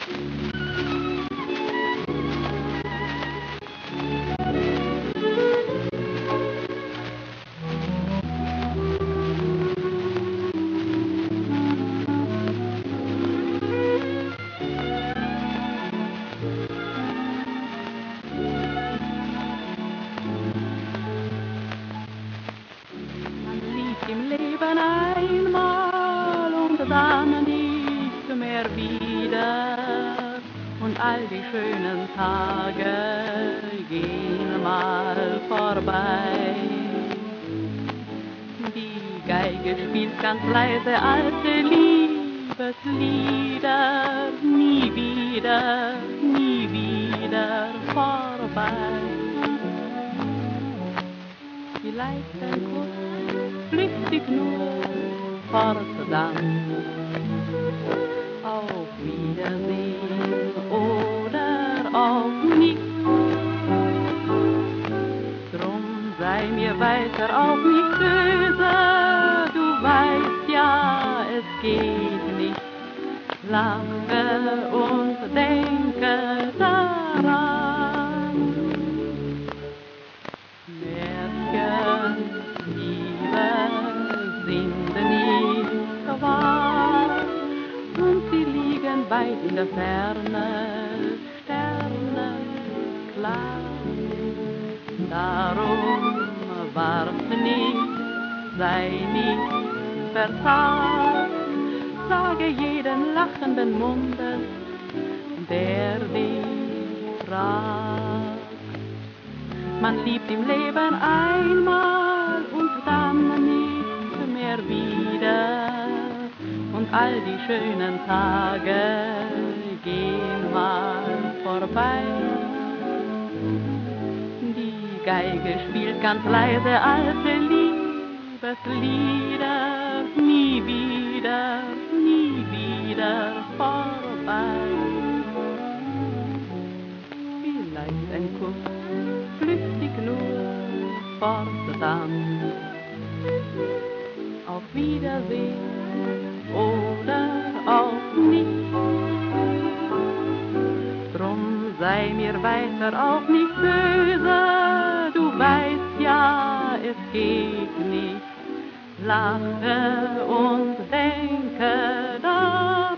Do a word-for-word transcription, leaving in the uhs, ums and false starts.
Im Leben einmal und dann nicht mehr wieder. Und all die schönen Tage gehen mal vorbei. Die Geige spielt ganz leise alte Liebeslieder, nie wieder, nie wieder vorbei. Vielleicht ein Kuss, flüchtig nur fortdann. Auf Wiedersehen oder auf nicht. Drum sei mir weiter auch nicht böse, du weißt ja, es geht nicht. Lache und denke daran. Märchen, Liebe sind nicht wahr und sie liegen weit in der Ferne, sternenklar. Darum warf nicht, sei nicht verzagt, sage jeden lachenden Mundes, der dich fragt. Man liebt im Leben einmal und dann nicht mehr wieder. Und all die schönen Tage gehen mal vorbei. Die Geige spielt ganz leise alte Liebeslieder, nie wieder, nie wieder vorbei. Vielleicht ein Kuss, flüchtig nur fortdann. Auf Wiedersehen oder auch nicht. Drum sei mir weiter auch nicht böse, du weißt ja, es geht nicht. Lache und denke daran.